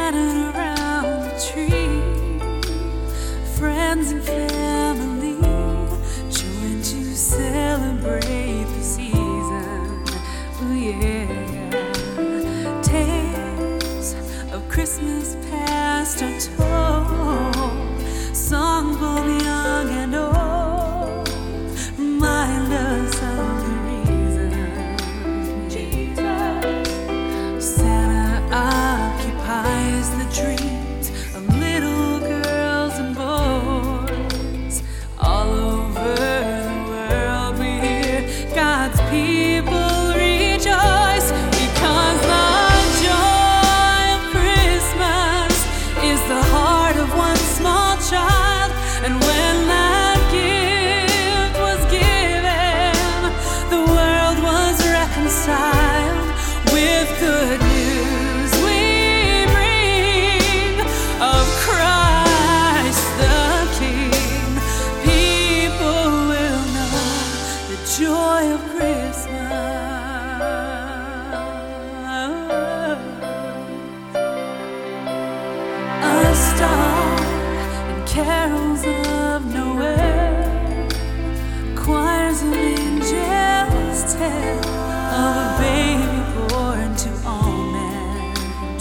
gathered around the tree, friends and family join to celebrate the season. Oh yeah, tales of Christmas past are told, sung for the young and old, remind us of the reason Jesus. Santa occupies the dreams of little girls and boys all over the world. We hear God's people rejoice because the joy of Christmas is the heart of one small child. And when that gift was given, the world was reconciled. With good news we bring of Christ the King. People will know the joy of Christmas. A star and carols of Noel, choirs of angels tell of a baby born to all men.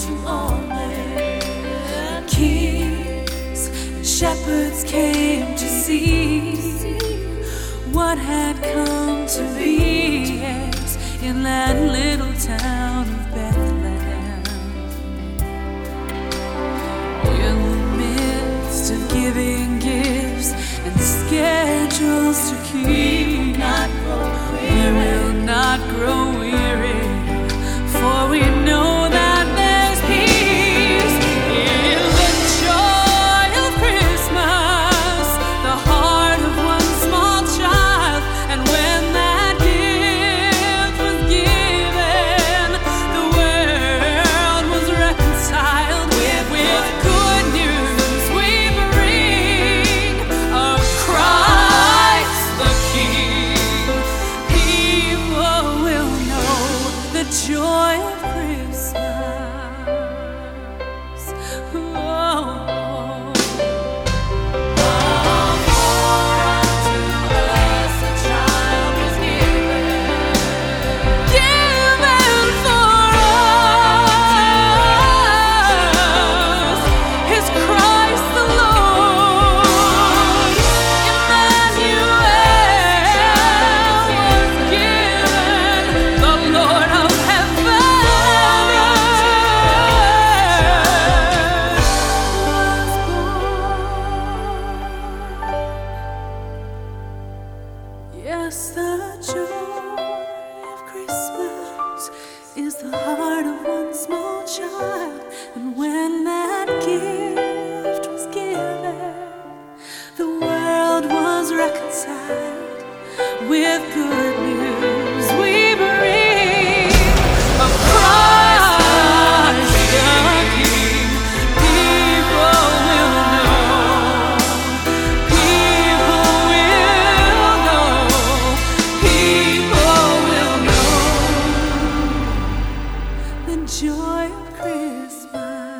Kings and shepherds came to see what had come to be, yes, in that little town of Bethlehem. In the midst of giving gifts and schedules to keep, we will not grow weary, for we know that there's peace in the joy of Christmas, the heart of one small child. And when that gift was given, the world was reconciled. With good news we bring of Christ the King. People will know the joy of Christmas. Oh. Yes, the joy of Christmas is the heart of one small child. And when that gift was given, the world was reconciled. With good news we bring of Christ the King. People will know. People will know. People will know the joy of Christmas.